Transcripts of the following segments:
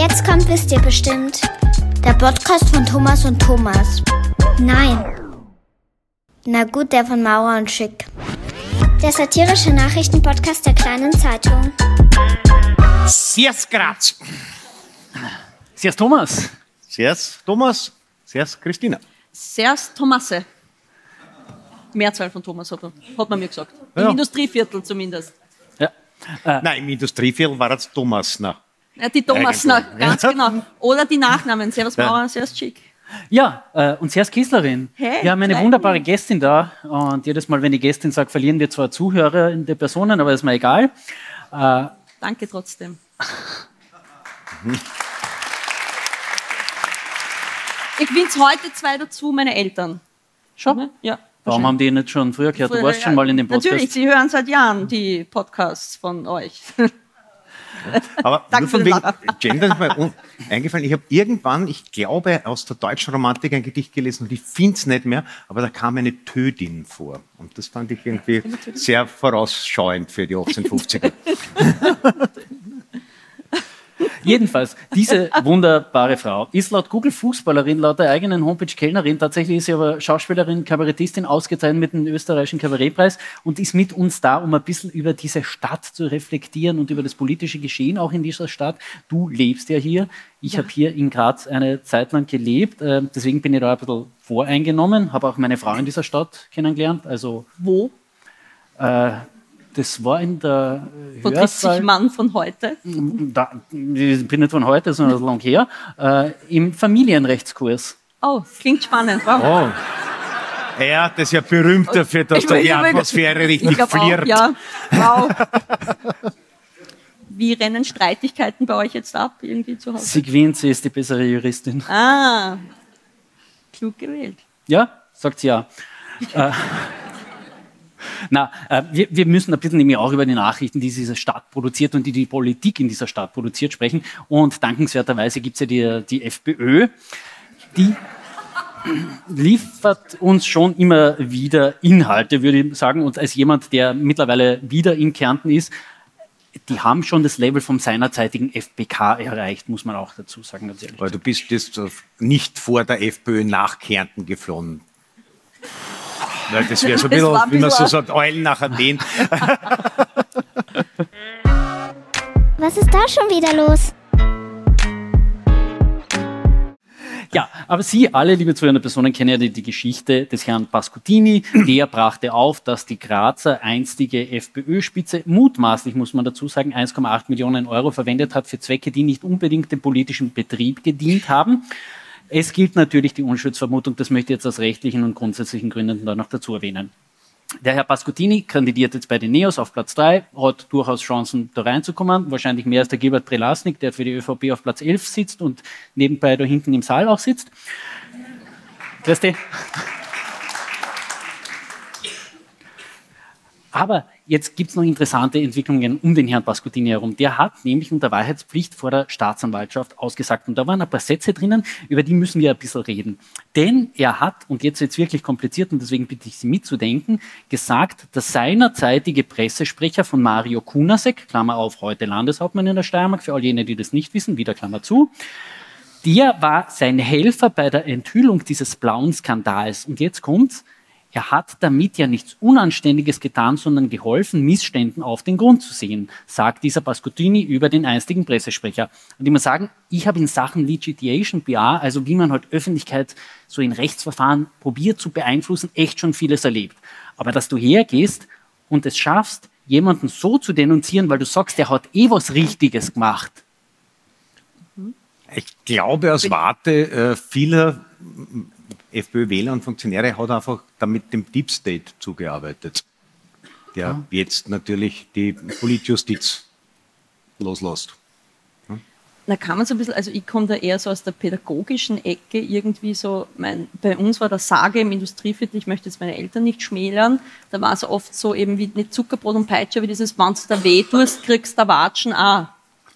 Jetzt kommt, wisst ihr bestimmt, der Podcast von Thomas und Thomas. Nein. Na gut, der von Maurer und Schick. Der satirische Nachrichtenpodcast der Kleinen Zeitung. Servus Graz. Servus Thomas. Servus Thomas. Servus Christina. Servus Thomasse. Mehrzahl von Thomas hat man mir gesagt. Im Ja. Industrieviertel zumindest. Ja. Nein, im Industrieviertel war es Thomasner. Ja, die Thomasner, Eigentlich. ganz genau. Oder die Nachnamen. Servus Maurer, servus Schick. Ja, und Servus Kesslerin. Hey, wir haben eine Kleine. wunderbare Gästin da und jedes Mal, wenn die Gästin sagt, verlieren wir zwar Zuhörer in der Personen, aber ist mir egal. Danke trotzdem. Ich bin's heute 2 dazu, meine Eltern. Schon? Ja. Warum haben die nicht schon früher gehört? Du warst schon mal in dem Podcast. Natürlich, sie hören seit Jahren die Podcasts von euch. Aber Danke nur von für wegen den Lacher. Gender ist mir eingefallen. Ich habe irgendwann, ich glaube, aus der deutschen Romantik ein Gedicht gelesen und ich finde es nicht mehr, aber da kam eine Tödin vor. Und das fand ich irgendwie sehr vorausschauend für die 1850er. Jedenfalls, diese wunderbare Frau ist laut Google Fußballerin, laut der eigenen Homepage Kellnerin. Tatsächlich ist sie aber Schauspielerin, Kabarettistin, ausgezeichnet mit dem österreichischen Kabarettpreis und ist mit uns da, um ein bisschen über diese Stadt zu reflektieren und über das politische Geschehen auch in dieser Stadt. Du lebst ja hier. Ich habe hier in Graz eine Zeit lang gelebt. Deswegen bin ich da ein bisschen voreingenommen. Habe auch meine Frau in dieser Stadt kennengelernt. Also, Wo? das war in der Wo trifft sich Mann von heute? ich bin nicht von heute, sondern lang her, im Familienrechtskurs. Oh, klingt spannend. Wow. Oh. Ja, das ist ja berühmt dafür, dass da die Atmosphäre richtig Ich glaub flirrt. auch, ja. Wow. Wie rennen Streitigkeiten bei euch jetzt ab, irgendwie zu Hause? Sie gewinnt, sie ist die bessere Juristin. Ah, klug gewählt. Ja, sagt sie ja. Wir müssen ein bisschen nämlich auch über die Nachrichten, die diese Stadt produziert und die Politik in dieser Stadt produziert, sprechen. Und dankenswerterweise gibt es ja die FPÖ, die liefert uns schon immer wieder Inhalte, würde ich sagen. Und als jemand, der mittlerweile wieder in Kärnten ist, die haben schon das Level vom seinerzeitigen FPK erreicht, muss man auch dazu sagen, ganz ehrlich. Aber du bist jetzt nicht vor der FPÖ nach Kärnten geflohen. Weil das wäre so ein bisschen, wie man so sagt, Eulen nach Athen. Was ist da schon wieder los? Ja, aber Sie alle, liebe zuhörende Personen, kennen ja die Geschichte des Herrn Pasquotini. Der brachte auf, dass die Grazer einstige FPÖ-Spitze mutmaßlich, muss man dazu sagen, 1,8 Millionen Euro verwendet hat für Zwecke, die nicht unbedingt dem politischen Betrieb gedient haben. Es gilt natürlich die Unschuldsvermutung, das möchte ich jetzt aus rechtlichen und grundsätzlichen Gründen da noch dazu erwähnen. Der Herr Pasquotini kandidiert jetzt bei den NEOS auf Platz 3, hat durchaus Chancen, da reinzukommen, wahrscheinlich mehr als der Gilbert Prelasnik, der für die ÖVP auf Platz 11 sitzt und nebenbei da hinten im Saal auch sitzt. Christi. Aber jetzt gibt es noch interessante Entwicklungen um den Herrn Pasquotini herum. Der hat nämlich unter Wahrheitspflicht vor der Staatsanwaltschaft ausgesagt. Und da waren ein paar Sätze drinnen, über die müssen wir ein bisschen reden. Denn er hat, und jetzt wird es wirklich kompliziert und deswegen bitte ich Sie mitzudenken, gesagt, der seinerzeitige Pressesprecher von Mario Kunasek, Klammer auf, heute Landeshauptmann in der Steiermark, für all jene, die das nicht wissen, wieder Klammer zu, der war sein Helfer bei der Enthüllung dieses blauen Skandals. Und jetzt kommt's. Er hat damit ja nichts Unanständiges getan, sondern geholfen, Missständen auf den Grund zu sehen, sagt dieser Pasquotini über den einstigen Pressesprecher. Und ich muss sagen, ich habe in Sachen Legitimation PR, also wie man halt Öffentlichkeit so in Rechtsverfahren probiert zu beeinflussen, echt schon vieles erlebt. Aber dass du hergehst und es schaffst, jemanden so zu denunzieren, weil du sagst, der hat eh was Richtiges gemacht. Ich glaube, aus Warte vieler FPÖ-Wähler und Funktionäre hat einfach damit dem Deep State zugearbeitet, der jetzt natürlich die Politjustiz loslässt. Da kann man so ein bisschen, also ich komme da eher so aus der pädagogischen Ecke, irgendwie so, bei uns war der Sage im Industrieviertel, ich möchte jetzt meine Eltern nicht schmälern, da war es oft so eben wie nicht Zuckerbrot und Peitsche, wie dieses, wenn du da weh tust, kriegst du Watschen auch.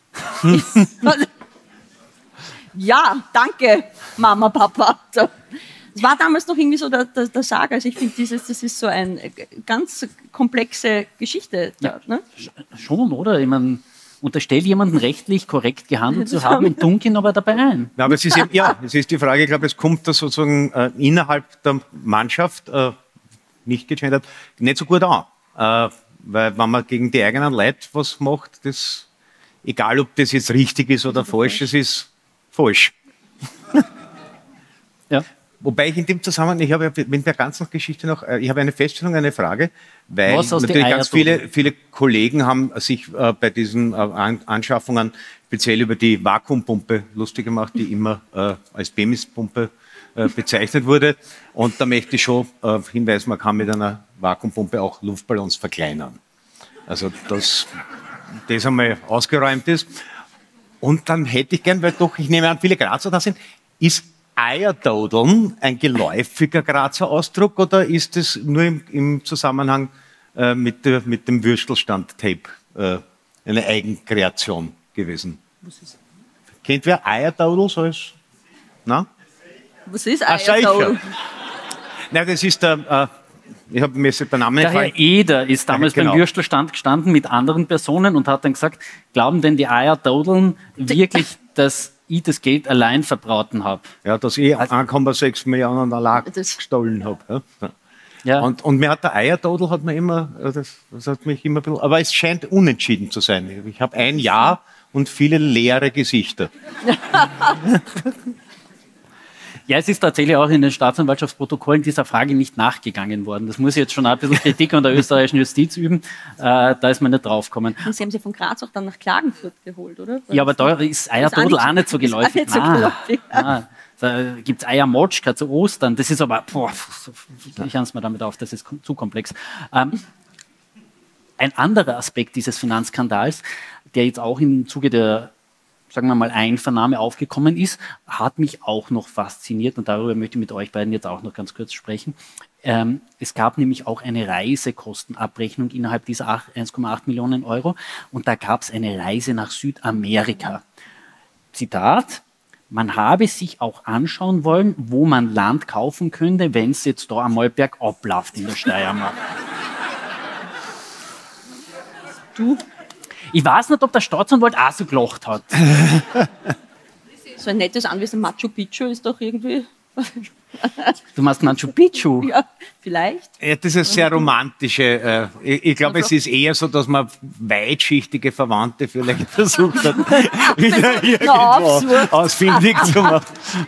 Ja, danke, Mama, Papa. So. Es war damals noch irgendwie so der Sage. Also ich finde, das ist so eine ganz komplexe Geschichte. Ja, ne? Schon, oder? Ich meine, unterstelle jemanden rechtlich korrekt gehandelt zu haben und dunkel ihn aber dabei ein. Na, aber es ist eben, es ist die Frage, ich glaube, es kommt da sozusagen innerhalb der Mannschaft, nicht gegendert, nicht so gut an. Weil wenn man gegen die eigenen Leute was macht, das, egal ob das jetzt richtig ist oder falsch, es ist falsch. Ja. Wobei ich in dem Zusammenhang, ich habe ja mit der ganzen Geschichte noch, ich habe eine Feststellung, eine Frage, weil natürlich ganz viele Kollegen haben sich bei diesen Anschaffungen speziell über die Vakuumpumpe lustig gemacht, die immer als Pemispumpe bezeichnet wurde. Und da möchte ich schon hinweisen, man kann mit einer Vakuumpumpe auch Luftballons verkleinern. Also das einmal ausgeräumt ist. Und dann hätte ich gern, weil doch, ich nehme an, viele Grazer da sind, ist Eierdodeln ein geläufiger Grazer Ausdruck oder ist es nur im Zusammenhang mit dem Würstelstand-Tape eine Eigenkreation gewesen? Kennt wer Eierdodel so als? Na? Was ist Eierdodel? Nein, das ist der. Ich habe mir jetzt den Namen Der Herr Eder ist damals beim Würstelstand gestanden mit anderen Personen und hat dann gesagt, glauben denn die Eierdodeln wirklich, dass ich das Geld allein verbraten habe? Ja, dass ich 1,6 Millionen allein gestohlen habe. Ja. Und mir hat der Eierdodel hat mir immer, das hat mich immer ein bisschen, aber es scheint unentschieden zu sein. Ich habe ein Ja und viele leere Gesichter. Ja, es ist tatsächlich auch in den Staatsanwaltschaftsprotokollen dieser Frage nicht nachgegangen worden. Das muss ich jetzt schon ein bisschen Kritik an der österreichischen Justiz üben. Da ist man nicht draufgekommen. Und Sie haben sie von Graz auch dann nach Klagenfurt geholt, oder? Ja, aber da ist Eierdodel auch nicht so geläufig. Da gibt es Eiermotschka zu Ostern. Das ist aber, ich höre es mir damit auf, das ist zu komplex. Ein anderer Aspekt dieses Finanzskandals, der jetzt auch im Zuge der, sagen wir mal, Einvernahme aufgekommen ist, hat mich auch noch fasziniert und darüber möchte ich mit euch beiden jetzt auch noch ganz kurz sprechen. Es gab nämlich auch eine Reisekostenabrechnung innerhalb dieser 1,8 Millionen Euro und da gab es eine Reise nach Südamerika. Zitat: Man habe sich auch anschauen wollen, wo man Land kaufen könnte, wenn es jetzt da einmal bergab läuft in der Steiermark. Ich weiß nicht, ob der Staatsanwalt auch so gelacht hat. So ein nettes Anwesen Machu Picchu ist doch irgendwie... Du meinst Machu Picchu? Ja, vielleicht. Ja, das ist sehr romantische. Ich glaube, es ist eher so, dass man weitschichtige Verwandte vielleicht versucht hat, wieder irgendwo ausfindig zu machen.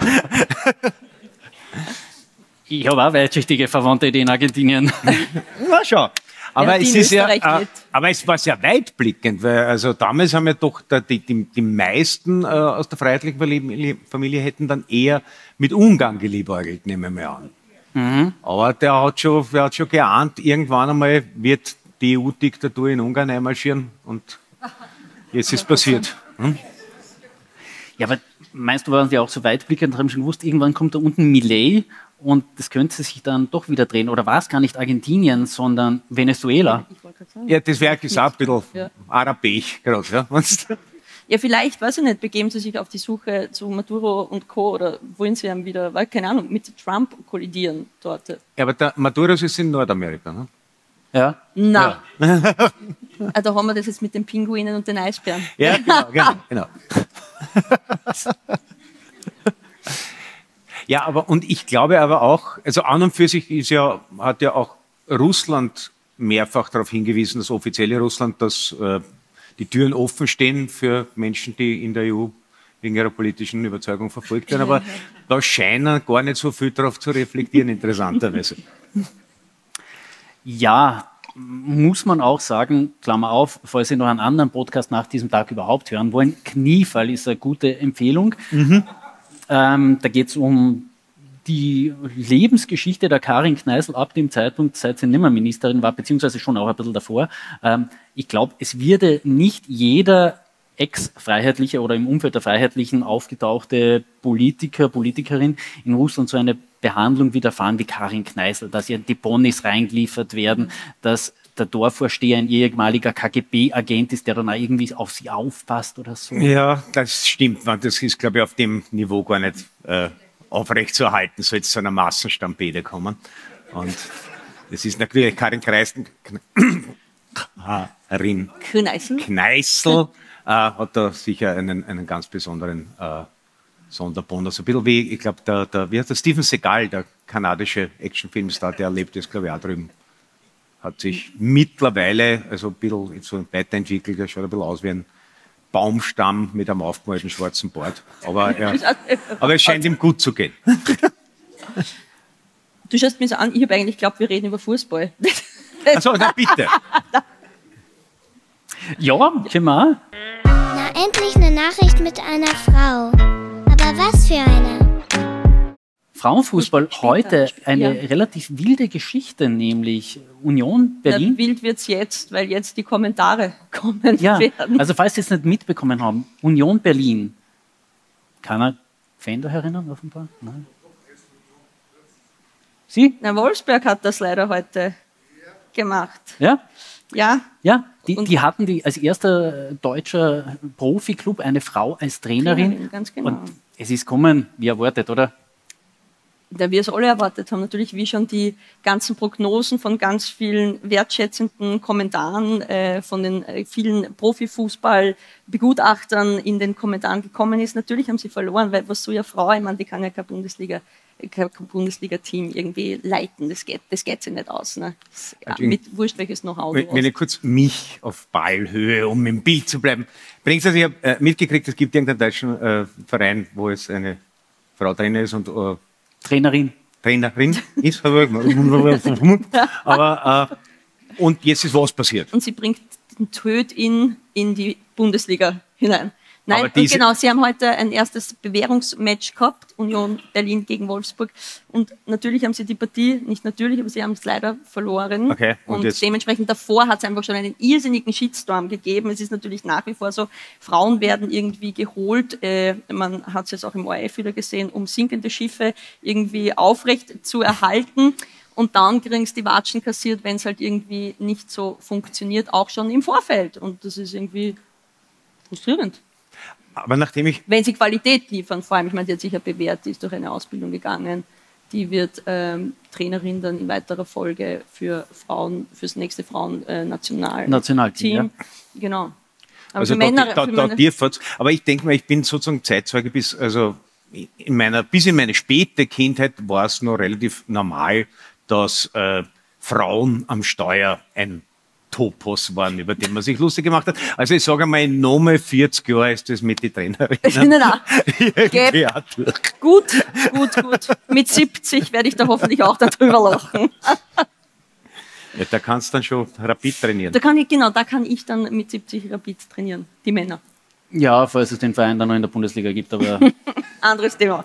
Ich habe auch weitschichtige Verwandte in Argentinien. Na schon. Aber, Ja, es ist aber es war sehr weitblickend, weil also damals haben ja doch die meisten aus der freiheitlichen Familie hätten dann eher mit Ungarn geliebäugelt, nehme ich mal an. Mhm. Aber der hat schon geahnt, irgendwann einmal wird die EU-Diktatur in Ungarn einmarschieren und jetzt ist passiert. Hm? Ja, aber meinst du, waren die auch so weitblickend, haben schon gewusst, irgendwann kommt da unten Milei und das könnte sich dann doch wieder drehen. Oder war es gar nicht Argentinien, sondern Venezuela? Ja, das wäre gesagt ein bisschen arabisch gerade. Ja. Ja, vielleicht, weiß ich nicht, begeben Sie sich auf die Suche zu Maduro und Co. oder wollen Sie dann wieder, keine Ahnung, mit Trump kollidieren dort? Ja, aber der Maduro ist in Nordamerika, ne? Ja. Na. Ja. Da haben wir das jetzt mit den Pinguinen und den Eisbären. Ja, genau. Ja, und ich glaube aber auch, also an und für sich hat ja auch Russland mehrfach darauf hingewiesen, das offizielle Russland, dass die Türen offen stehen für Menschen, die in der EU wegen ihrer politischen Überzeugung verfolgt werden. Aber da scheinen gar nicht so viel darauf zu reflektieren, interessanterweise. Ja, muss man auch sagen, Klammer auf, falls Sie noch einen anderen Podcast nach diesem Tag überhaupt hören wollen, Kniefall ist eine gute Empfehlung. Mhm. Da geht es um die Lebensgeschichte der Karin Kneißl ab dem Zeitpunkt, seit sie nicht mehr Ministerin war, beziehungsweise schon auch ein bisschen davor. Ich glaube, es würde nicht jeder ex-Freiheitliche oder im Umfeld der Freiheitlichen aufgetauchte Politikerin in Russland so eine Behandlung widerfahren wie Karin Kneißl, dass ihr die Bonis reingeliefert werden, dass der Dorfvorsteher ein ehemaliger KGB-Agent ist, der dann auch irgendwie auf sie aufpasst oder so. Ja, das stimmt. Das ist, glaube ich, auf dem Niveau gar nicht aufrechtzuerhalten, soll es zu einer Massenstampede kommen. Und das ist natürlich Karin Kneißl hat da sicher einen ganz besonderen Sonderbonus. So ein bisschen wie, ich glaube, wie heißt der Steven Seagal, der kanadische Actionfilmstar, der lebt jetzt, glaube ich, auch drüben. Hat sich mittlerweile also ein bisschen so weiterentwickelt, der schaut ein bisschen aus wie ein Baumstamm mit einem aufgemalten schwarzen Bart. Aber es scheint ihm gut zu gehen. Du schaust mich so an, ich habe eigentlich geglaubt, wir reden über Fußball. Also, na bitte. Ja, können wir auch. Na, endlich eine Nachricht mit einer Frau. Aber was für eine? Frauenfußball heute eine ja. relativ wilde Geschichte, nämlich Union Berlin. Na, wild wird es jetzt, weil jetzt die Kommentare kommen Ja, werden. also falls Sie es nicht mitbekommen haben, Union Berlin. Keiner Fan da erinnern, offenbar? Nein. Sie? Na, Wolfsberg hat das leider heute gemacht. Ja? Ja, Ja, die hatten als erster deutscher Profiklub eine Frau als Trainerin. ganz genau. Und es ist kommen, wie erwartet, oder? Da wir es alle erwartet haben, natürlich wie schon die ganzen Prognosen von ganz vielen wertschätzenden Kommentaren von den vielen Profifußball-Begutachtern in den Kommentaren gekommen ist. Natürlich haben sie verloren, weil was so ja Frau, ich meine, die kann ja kein Bundesliga-Team irgendwie leiten. Das geht sich nicht aus. Ne? Mit wurscht welches Know-how. Wenn ich kurz mich auf Ballhöhe, um im Bild zu bleiben, bringst du, ich habe mitgekriegt, es gibt irgendeinen deutschen Verein, wo es eine Frau drin ist und Trainerin ist. Aber und jetzt ist was passiert. Und sie bringt den Töd in die Bundesliga hinein. Nein, Aber genau, sie haben heute ein erstes Bewährungsmatch gehabt, Union Berlin gegen Wolfsburg. Und natürlich haben sie die Partie, nicht natürlich, aber sie haben es leider verloren. Okay, und dementsprechend davor hat es einfach schon einen irrsinnigen Shitstorm gegeben. Es ist natürlich nach wie vor so, Frauen werden irgendwie geholt. Man hat es jetzt auch im ORF wieder gesehen, um sinkende Schiffe irgendwie aufrecht zu erhalten. Und dann kriegen sie die Watschen kassiert, wenn es halt irgendwie nicht so funktioniert, auch schon im Vorfeld. Und das ist irgendwie frustrierend. Aber wenn sie Qualität liefern, vor allem, ich meine, die hat sich ja bewährt, die ist durch eine Ausbildung gegangen, die wird Trainerin dann in weiterer Folge für Frauen, fürs nächste Frauen-Nationalteam. Ja. Genau. Aber also für Männer, aber ich denke mal, ich bin sozusagen Zeitzeuge bis in meine späte Kindheit war es noch relativ normal, dass Frauen am Steuer ein Topos waren, über den man sich lustig gemacht hat. Also ich sage mal, in Nome 40 Jahre ist das mit den Trainerinnen. Nein. Gut. Mit 70 werde ich da hoffentlich auch darüber lachen. Ja, da kannst du dann schon Rapid trainieren. Da kann ich dann mit 70 Rapid trainieren, die Männer. Ja, falls es den Verein dann noch in der Bundesliga gibt, aber anderes Thema.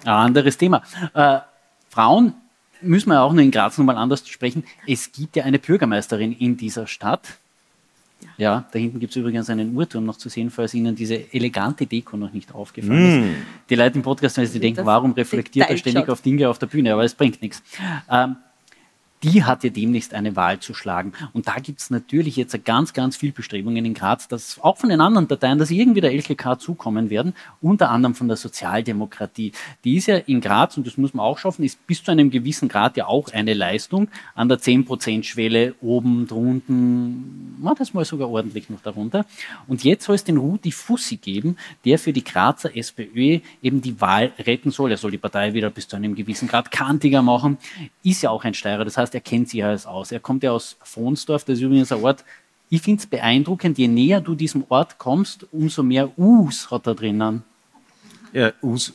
Frauen müssen wir auch nur in Graz nochmal anders sprechen. Es gibt ja eine Bürgermeisterin in dieser Stadt. Ja, da hinten gibt es übrigens einen Uhrturm noch zu sehen, falls Ihnen diese elegante Deko noch nicht aufgefallen ist. Die Leute im Podcast, wenn sie denken, warum reflektiert er ständig auf Dinge auf der Bühne, aber es bringt nichts. Die hat ja demnächst eine Wahl zu schlagen. Und da gibt es natürlich jetzt ganz, ganz viel Bestrebungen in Graz, dass auch von den anderen Parteien, dass irgendwie der LKK zukommen werden, unter anderem von der Sozialdemokratie. Die ist ja in Graz, und das muss man auch schaffen, ist bis zu einem gewissen Grad ja auch eine Leistung, an der 10%-Schwelle oben, drunten, das mal sogar ordentlich noch darunter. Und jetzt soll es den Rudi Fussi geben, der für die Grazer SPÖ eben die Wahl retten soll. Er soll die Partei wieder bis zu einem gewissen Grad kantiger machen. Ist ja auch ein Steirer, das heißt, er kennt sich alles aus. Er kommt ja aus Fronsdorf, das ist übrigens ein Ort, ich finde es beeindruckend, je näher du diesem Ort kommst, umso mehr U's hat er drinnen. Ja,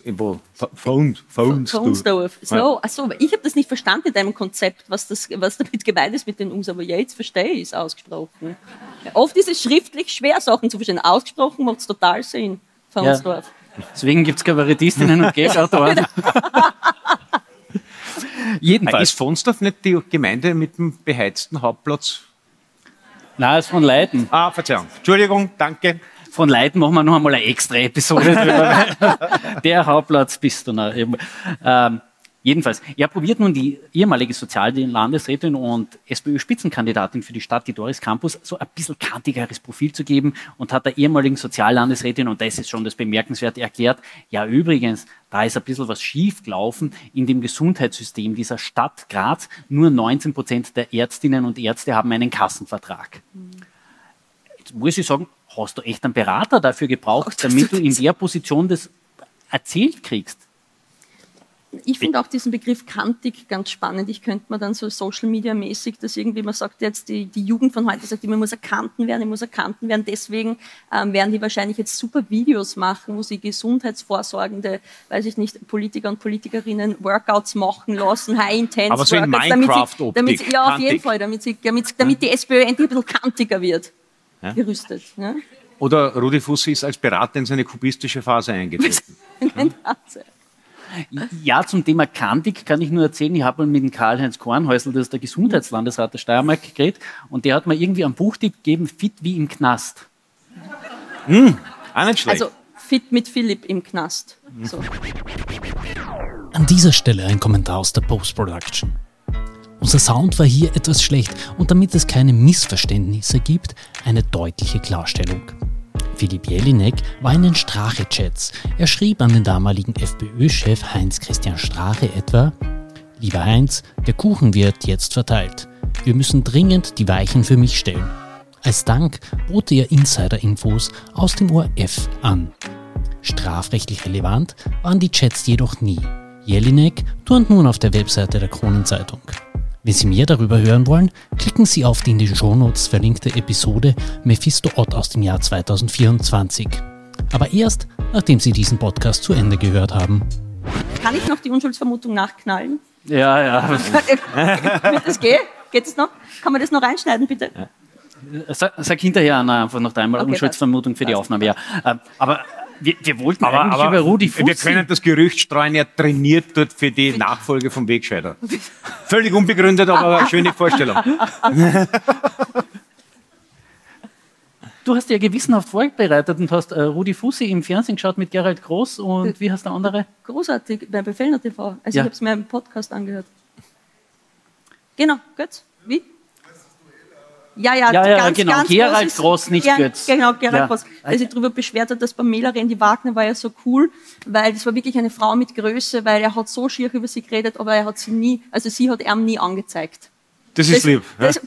Fronsdorf. Achso, ich habe das nicht verstanden in deinem Konzept, was damit gemeint ist mit den U's, aber jetzt verstehe ich es ausgesprochen. Ja, oft ist es schriftlich schwer, Sachen zu verstehen. Ausgesprochen macht es total Sinn, Fronsdorf. Ja, deswegen gibt es Kabarettistinnen und Gag-Autoren. Jedenfalls. Ist Fronsdorf nicht die Gemeinde mit dem beheizten Hauptplatz? Nein, es ist von Leiten. Verzeihung. Entschuldigung, danke. Von Leiten machen wir noch einmal eine extra Episode drüber. Der Hauptplatz bist du noch. Jedenfalls, er probiert nun die ehemalige Soziallandesrätin und SPÖ-Spitzenkandidatin für die Stadt, die Doris Campus, so ein bisschen kantigeres Profil zu geben und hat der ehemaligen Soziallandesrätin, und das ist schon das Bemerkenswerte, erklärt, ja übrigens, da ist ein bisschen was schief gelaufen in dem Gesundheitssystem dieser Stadt Graz. Nur 19% der Ärztinnen und Ärzte haben einen Kassenvertrag. Jetzt muss ich sagen, hast du echt einen Berater dafür gebraucht, damit du in der Position das erzählt kriegst? Ich finde auch diesen Begriff kantig ganz spannend. Ich könnte mir dann so Social-Media-mäßig, dass irgendwie, man sagt jetzt, die Jugend von heute sagt immer, ich muss erkannt werden. Deswegen werden die wahrscheinlich jetzt super Videos machen, wo sie gesundheitsvorsorgende, weiß ich nicht, Politiker und Politikerinnen Workouts machen lassen, High-Intense aber so in Workouts. Minecraft-Optik. Ja, auf jeden Fall, damit die SPÖ endlich ein bisschen kantiger wird. Ja. Gerüstet. Ja? Oder Rudi Fussi ist als Berater in seine kubistische Phase eingetreten. Ja, zum Thema kantig kann ich nur erzählen, ich habe mal mit dem Karl-Heinz Kornhäusl, das ist der Gesundheitslandesrat der Steiermark, geredet und der hat mir irgendwie einen Buchtipp gegeben, fit wie im Knast. Auch nicht schlecht. Also fit mit Philipp im Knast. So. An dieser Stelle ein Kommentar aus der Post-Production. Unser Sound war hier etwas schlecht und damit es keine Missverständnisse gibt, eine deutliche Klarstellung. Philipp Jelinek war in den Strache-Chats. Er schrieb an den damaligen FPÖ-Chef Heinz-Christian Strache etwa: Lieber Heinz, der Kuchen wird jetzt verteilt. Wir müssen dringend die Weichen für mich stellen. Als Dank bot er Insider-Infos aus dem ORF an. Strafrechtlich relevant waren die Chats jedoch nie. Jelinek turnt nun auf der Webseite der Kronenzeitung. Wenn Sie mehr darüber hören wollen, klicken Sie auf die in den Shownotes verlinkte Episode Mephisto Ott aus dem Jahr 2024. Aber erst, nachdem Sie diesen Podcast zu Ende gehört haben. Kann ich noch die Unschuldsvermutung nachknallen? Ja. Wird das gehen? Geht es noch? Kann man das noch reinschneiden, bitte? Sag hinterher Anna, einfach noch einmal Unschuldsvermutung für die Aufnahme. Ja. Aber wir wollten eigentlich über Rudi Fussi. Wir können das Gerücht streuen, er trainiert dort für die Nachfolge vom Wegscheider. Völlig unbegründet, aber eine schöne Vorstellung. Du hast ja gewissenhaft vorbereitet und hast Rudi Fussi im Fernsehen geschaut mit Gerald Groß und wie heißt der andere? Großartig, bei Befellner TV. Also Ja. ich habe es mir im Podcast angehört. Genau, Götz, wie? Ja, genau. ganz Gerald großes- Groß, nicht Götz. Genau, Gerald Ja. Groß. Der sich darüber beschwert hat, dass Pamela Rendi-Wagner war ja so cool, weil das war wirklich eine Frau mit Größe, weil er hat so schier über sie geredet, aber er hat sie hat ihm nie angezeigt. Das ist lieb.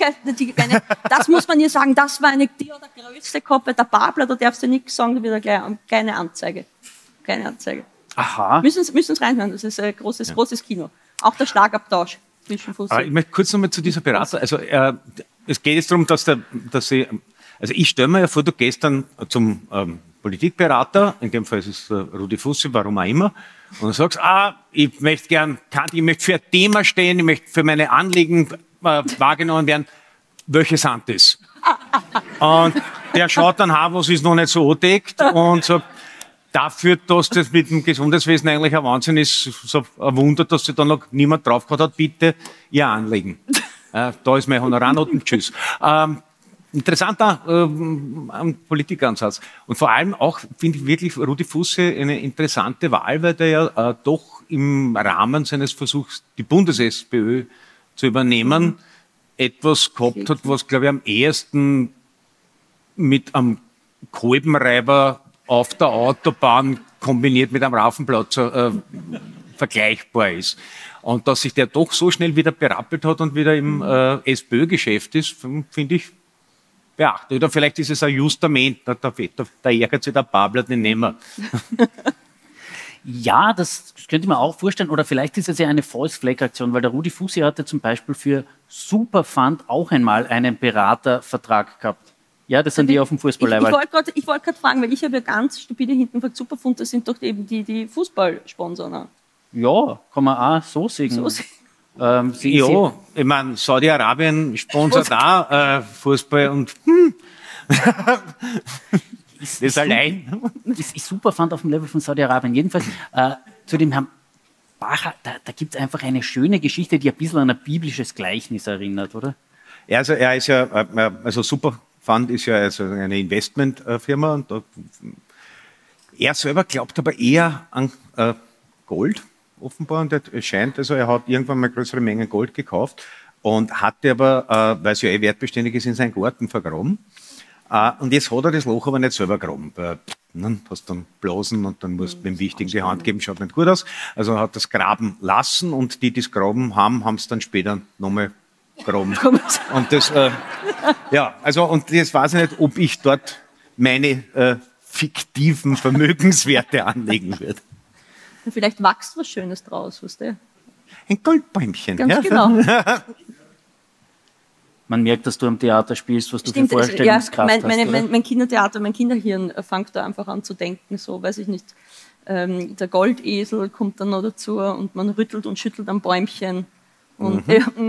Das muss man ihr sagen, das war die hat der größte gehabt, bei der Babler, da darfst du nichts sagen, da wird er gleich keine Anzeige. Keine Anzeige. Aha. Müssen uns reinhören, das ist ein großes Kino. Auch der Schlagabtausch zwischen Fussi. Aber ich möchte kurz nochmal zu dieser Berater. Also es geht jetzt darum, dass ich stelle mir ja vor, du gehst dann zum Politikberater, in dem Fall ist es Rudi Fussi, warum auch immer, und du sagst, ich möchte für ein Thema stehen, ich möchte für meine Anliegen wahrgenommen werden. Welches sind das? Und der schaut dann, was ist noch nicht so angedeckt und sagt, dafür, dass das mit dem Gesundheitswesen eigentlich ein Wahnsinn ist, so ein Wunder, dass sich dann noch niemand drauf gehabt hat, bitte Ihr Anliegen. Da ist mein Honorarnoten, tschüss. Interessanter Politikansatz. Und vor allem auch, finde ich wirklich Rudi Fussi eine interessante Wahl, weil der ja doch im Rahmen seines Versuchs, die Bundes-SPÖ zu übernehmen, etwas gehabt hat, was, glaube ich, am ehesten mit einem Kolbenreiber auf der Autobahn kombiniert mit einem Raufenplatzer vergleichbar ist. Und dass sich der doch so schnell wieder berappelt hat und wieder im SPÖ-Geschäft ist, finde ich beachtlich. Oder vielleicht ist es ein Justament, da ärgert sich der Babler, den nehmen wir. Ja, das könnte man auch vorstellen. Oder vielleicht ist es ja eine False-Flag-Aktion, weil der Rudi Fussi hatte zum Beispiel für Superfund auch einmal einen Beratervertrag gehabt. Ja, das sind die auf dem Fußballleibwald. Ich wollte gerade fragen, weil ich habe ja ganz stupide hinten gesagt, Superfund, das sind doch eben die Fußballsponsoren. Ja, kann man auch so sehen. Ich meine, Saudi-Arabien sponsert auch Fußball und das allein. ist Superfund auf dem Level von Saudi-Arabien. Jedenfalls zu dem Herrn Bacher, da gibt es einfach eine schöne Geschichte, die ein bisschen an ein biblisches Gleichnis erinnert, oder? Ja, also er ist ja, Superfund ist ja also eine Investmentfirma und er selber glaubt aber eher an Gold, offenbar, und es scheint, also er hat irgendwann mal größere Mengen Gold gekauft und hatte aber, weil es ja wertbeständig ist, in seinen Garten vergraben. Und jetzt hat er das Loch aber nicht selber graben. Hast dann Blasen und dann musst du dem Wichtigen die Hand geben, schaut nicht gut aus. Also er hat das graben lassen und die das graben haben, haben es dann später nochmal Graben. Und das, ja, also, und jetzt weiß ich nicht, ob ich dort meine fiktiven Vermögenswerte anlegen würde. Vielleicht wächst was Schönes draus, weißt du? Ein Goldbäumchen. Ganz ja? genau. Man merkt, dass du am Theater spielst, was Stimmt, du für Vorstellungskraft hast. Mein Kindertheater, mein Kinderhirn fängt da einfach an zu denken, so, weiß ich nicht. Der Goldesel kommt dann noch dazu und man rüttelt und schüttelt am Bäumchen. Und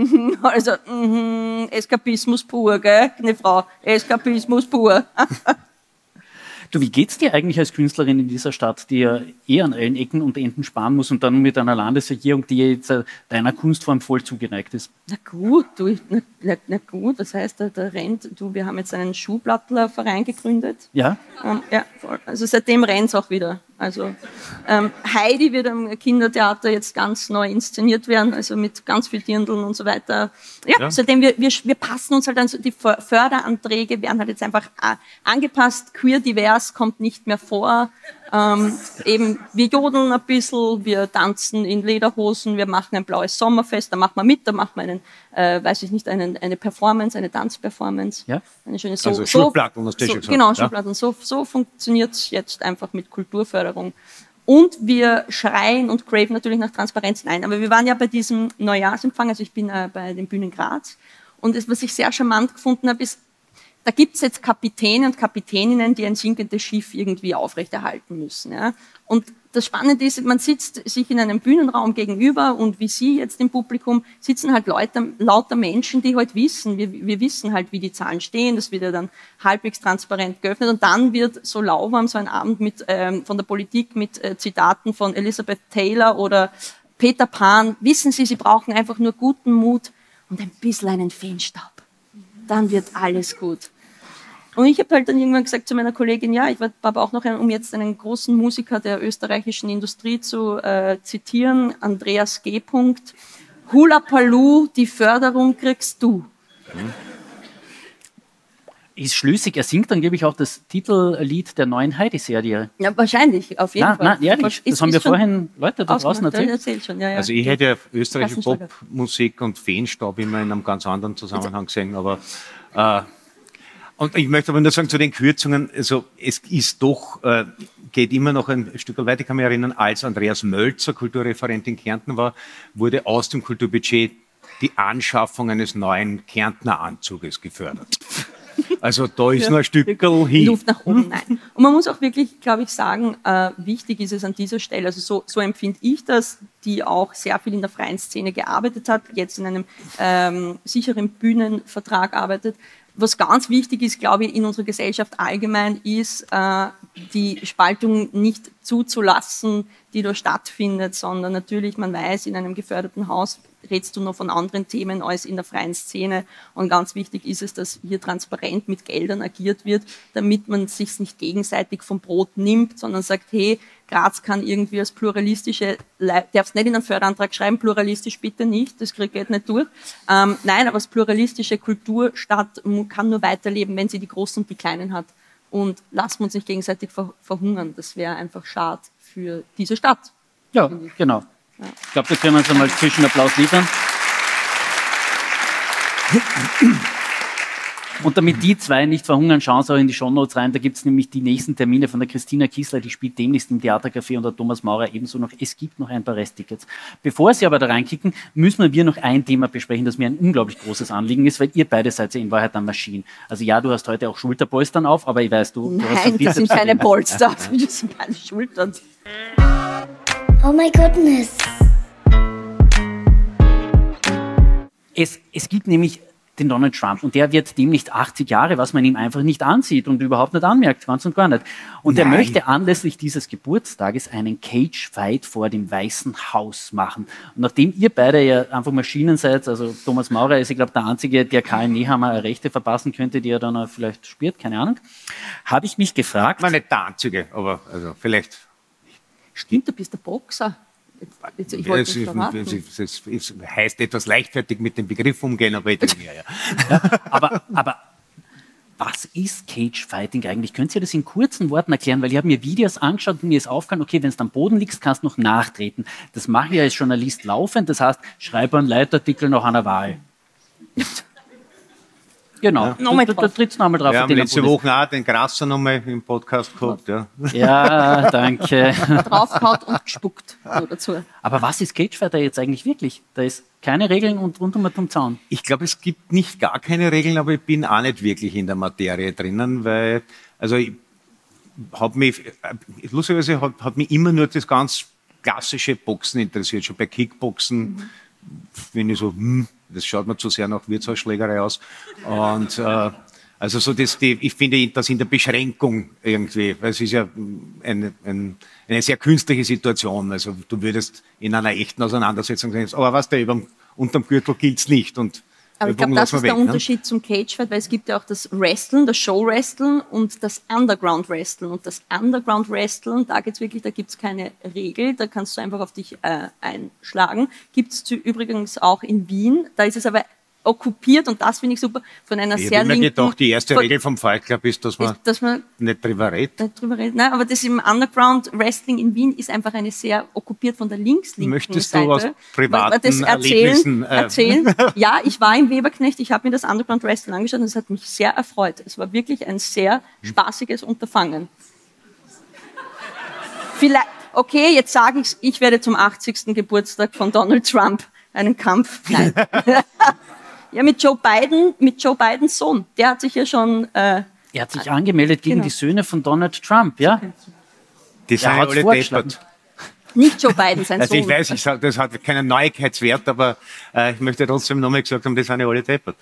Eskapismus pur, gell, eine Frau, Eskapismus pur. Du, wie geht's dir eigentlich als Künstlerin in dieser Stadt, die ja an allen Ecken und Enden sparen muss und dann mit einer Landesregierung, die jetzt deiner Kunstform voll zugeneigt ist? Na gut, na gut, das heißt, wir haben jetzt einen Schuhplattlerverein gegründet. Ja? Ja, voll. Also seitdem rennt es auch wieder. Also Heidi wird am Kindertheater jetzt ganz neu inszeniert werden, also mit ganz viel Dirndln und so weiter. Ja. Seitdem wir passen uns halt an, die Förderanträge werden halt jetzt einfach angepasst, queer divers kommt nicht mehr vor. Eben, wir jodeln ein bisschen, wir tanzen in Lederhosen, wir machen ein blaues Sommerfest, da machen wir mit, da machen wir eine Performance, eine Tanzperformance. Ja. Eine schöne Schulplatten, hast du schon gesagt. Genau, Schulplatten. So funktioniert es jetzt einfach mit Kulturförderung. Und wir schreien und craven natürlich nach Transparenz. Nein, aber wir waren ja bei diesem Neujahrsempfang, also ich bin bei den Bühnen Graz. Und was ich sehr charmant gefunden habe, ist, da gibt es jetzt Kapitäne und Kapitäninnen, die ein sinkendes Schiff irgendwie aufrechterhalten müssen. Ja? Und das Spannende ist, man sitzt sich in einem Bühnenraum gegenüber und wie Sie jetzt im Publikum sitzen halt lauter Menschen, die halt wissen, wir wissen halt, wie die Zahlen stehen, das wird ja dann halbwegs transparent geöffnet und dann wird so lauwarm so ein Abend von der Politik mit Zitaten von Elizabeth Taylor oder Peter Pan. Wissen Sie, Sie brauchen einfach nur guten Mut und ein bisschen einen Feenstaub. Dann wird alles gut. Und ich habe halt dann irgendwann gesagt zu meiner Kollegin, ja, ich habe auch noch um jetzt einen großen Musiker der österreichischen Industrie zu zitieren, Andreas G. Hula Paloo, die Förderung kriegst du. Ist schlüssig, er singt angeblich auch das Titellied der neuen Heidi-Serie. Ja, wahrscheinlich, auf jeden Fall. Nein, ehrlich, das haben mir vorhin Leute da draußen erzählt. Schon, ja. Also ich hätte ja österreichische Popmusik und Feenstaub immer in einem ganz anderen Zusammenhang gesehen, aber und ich möchte aber nur sagen, zu den Kürzungen, also es ist doch, geht immer noch ein Stück weit, ich kann mich erinnern, als Andreas Mölzer Kulturreferent in Kärnten war, wurde aus dem Kulturbudget die Anschaffung eines neuen Kärntner Anzuges gefördert. Also da ist noch ein Stückchen hin. Luft nach oben, nein. Und man muss auch wirklich, glaube ich, sagen, wichtig ist es an dieser Stelle, also so empfinde ich das, die auch sehr viel in der freien Szene gearbeitet hat, jetzt in einem sicheren Bühnenvertrag arbeitet. Was ganz wichtig ist, glaube ich, in unserer Gesellschaft allgemein, ist, die Spaltung nicht zuzulassen, die da stattfindet, sondern natürlich, man weiß, in einem geförderten Haus redest du noch von anderen Themen als in der freien Szene. Und ganz wichtig ist es, dass hier transparent mit Geldern agiert wird, damit man sich nicht gegenseitig vom Brot nimmt, sondern sagt, hey, Graz kann irgendwie als pluralistische, darfst nicht in einen Förderantrag schreiben, pluralistisch bitte nicht, das geht nicht durch. Nein, aber als pluralistische Kulturstadt kann nur weiterleben, wenn sie die Großen und die Kleinen hat. Und lassen wir uns nicht gegenseitig verhungern. Das wäre einfach schade für diese Stadt. Ja, genau. Ja. Ich glaube, da können wir uns einmal Zwischenapplaus liefern. Und damit die zwei nicht verhungern, schauen Sie auch in die Shownotes rein. Da gibt es nämlich die nächsten Termine von der Christina Kiesler, die spielt demnächst im Theatercafé und der Thomas Maurer ebenso noch. Es gibt noch ein paar Resttickets. Bevor Sie aber da reinkicken, müssen wir noch ein Thema besprechen, das mir ein unglaublich großes Anliegen ist, weil ihr beide seid ja in Wahrheit dann Maschinen. Also ja, du hast heute auch Schulterpolstern auf, aber ich weiß, du hast Nein, das sind keine Polster, das sind keine Schultern. Oh my goodness. Es gibt nämlich den Donald Trump und der wird demnächst 80 Jahre, was man ihm einfach nicht ansieht und überhaupt nicht anmerkt, ganz und gar nicht. Und er möchte anlässlich dieses Geburtstages einen Cage-Fight vor dem Weißen Haus machen. Und nachdem ihr beide ja einfach Maschinen seid, also Thomas Maurer ist, ich glaube, der Einzige, der Karl Nehammer eine Rechte verpassen könnte, die er dann auch vielleicht spürt, keine Ahnung, habe ich mich gefragt... Nein, nicht der Einzige, aber also vielleicht... Stimmt, du bist der Boxer. Ich wollte nicht verraten. Es heißt etwas leichtfertig mit dem Begriff umgehen, aber etwas mehr, ja. Ja, aber was ist Cage-Fighting eigentlich? Könnt ihr das in kurzen Worten erklären? Weil ich habe mir Videos angeschaut und mir ist aufgefallen, okay, wenn du am Boden liegst, kannst du noch nachtreten. Das mache ich als Journalist laufend, das heißt, schreibe einen Leitartikel nach einer Wahl. Genau, da trittst du nochmal drauf. Wir haben letzte Woche auch den Grasser nochmal im Podcast gehabt. Ja, danke. Draufgehauen und gespuckt dazu. Aber was ist Cagefighter jetzt eigentlich wirklich? Da ist keine Regeln und rundum zum Zaun. Ich glaube, es gibt nicht gar keine Regeln, aber ich bin auch nicht wirklich in der Materie drinnen, weil, also ich habe mich, lustigerweise hat mich immer nur das ganz klassische Boxen interessiert, schon bei Kickboxen, wenn ich so, das schaut mir zu sehr nach Wirtshausschlägerei aus. Und also so ich finde das in der Beschränkung irgendwie, weil es ist ja eine sehr künstliche Situation. Also du würdest in einer echten Auseinandersetzung sagen, aber was da unterm Gürtel gilt's nicht. Aber ich glaube, das ist der Unterschied zum Cagefight, weil es gibt ja auch das Wrestlen, das Show-Wrestlen und das Underground-Wrestlen. Und das Underground-Wrestlen, da gibt es keine Regel, da kannst du einfach auf dich einschlagen. Gibt es übrigens auch in Wien, da ist es aber okkupiert und das finde ich super, von einer sehr linken... Ich habe mir gedacht, die erste Regel vom Fight Club ist, dass man nicht drüber redet. Nein, aber das im Underground-Wrestling in Wien ist einfach eine sehr okkupiert von der links-linken Möchtest Seite. Du aus privaten Erlebnissen erzählen? Ja, ich war im Weberknecht, ich habe mir das Underground-Wrestling angeschaut und es hat mich sehr erfreut. Es war wirklich ein sehr spaßiges Unterfangen. Vielleicht, okay, jetzt sage ich werde zum 80. Geburtstag von Donald Trump einen Kampf... Nein. Ja, mit Joe Bidens Sohn. Der hat sich ja schon... er hat sich angemeldet gegen die Söhne von Donald Trump, ja? Die sind alle deppert. Nicht Joe Biden, sein also Sohn. Ich weiß, das hat keinen Neuigkeitswert, aber ich möchte trotzdem nochmal gesagt haben, die sind ja alle deppert.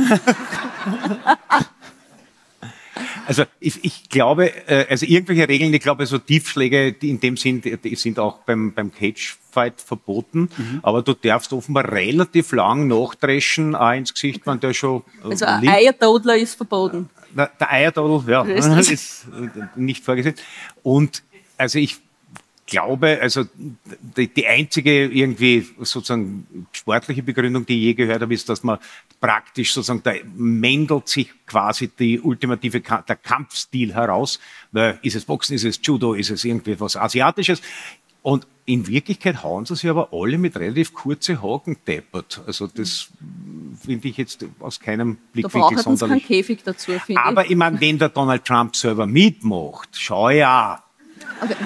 Also ich glaube, also irgendwelche Regeln, ich glaube, so Tiefschläge die in dem Sinn, die sind auch beim Cagefight verboten, aber du darfst offenbar relativ lang nachdreschen, auch ins Gesicht, wenn der schon also ein Eiertodler ist verboten. Der Eiertodel, ja, ist nicht vorgesehen. Und also ich glaube, also die einzige irgendwie sozusagen sportliche Begründung, die ich je gehört habe, ist, dass man praktisch sozusagen, da mändelt sich quasi der Kampfstil heraus. Weil ist es Boxen, ist es Judo, ist es irgendwie was Asiatisches? Und in Wirklichkeit hauen sie sich aber alle mit relativ kurzen Haken deppert. Also das finde ich jetzt aus keinem Blickwinkel sonderlich. Da braucht keinen Käfig dazu, finde ich. Aber ich meine, wenn der Donald Trump selber mitmacht, schau ja. Okay.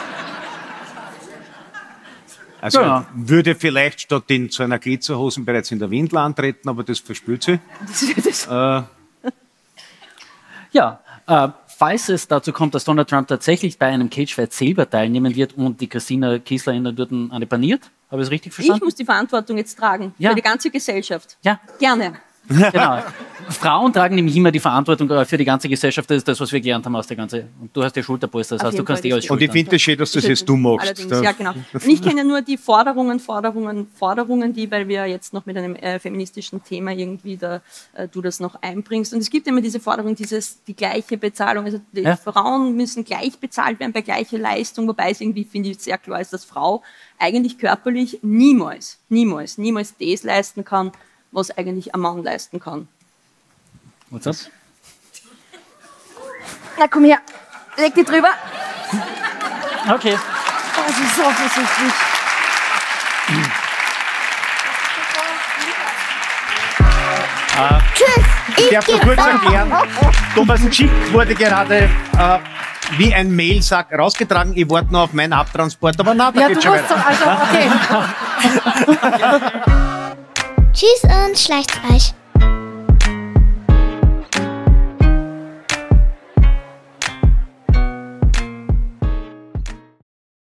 Also würde vielleicht statt in so einer Glitzerhosen bereits in der Windel antreten, aber das verspült sie. Falls es dazu kommt, dass Donald Trump tatsächlich bei einem Cagefight selber teilnehmen wird und die Christina Kiesler dort eine paniert, habe ich es richtig verstanden? Ich muss die Verantwortung jetzt tragen für die ganze Gesellschaft. Ja. Gerne. Genau. Frauen tragen nämlich immer die Verantwortung für die ganze Gesellschaft. Das ist das, was wir gelernt haben aus der ganzen. Und du hast ja Schulterpolster, das heißt, du kannst alles schultern. Und ich finde es schön, dass das jetzt du machst. Allerdings, ja, genau. Und ich kenne nur die Forderungen, die, weil wir jetzt noch mit einem feministischen Thema irgendwie du das noch einbringst. Und es gibt immer diese Forderung, die gleiche Bezahlung. Also die Frauen müssen gleich bezahlt werden bei gleicher Leistung, wobei es irgendwie, finde ich, sehr klar ist, dass Frau eigentlich körperlich niemals das leisten kann, was eigentlich ein Mann leisten kann. What's up? Na komm her, leg die drüber. Okay. Das ist so offensichtlich. Ich darf nur kurz erklären, Thomas Schick wurde gerade wie ein Mailsack rausgetragen. Ich warte noch auf meinen Abtransport, aber na, da geht's schon weiter. Also, okay. Tschüss und schleicht euch.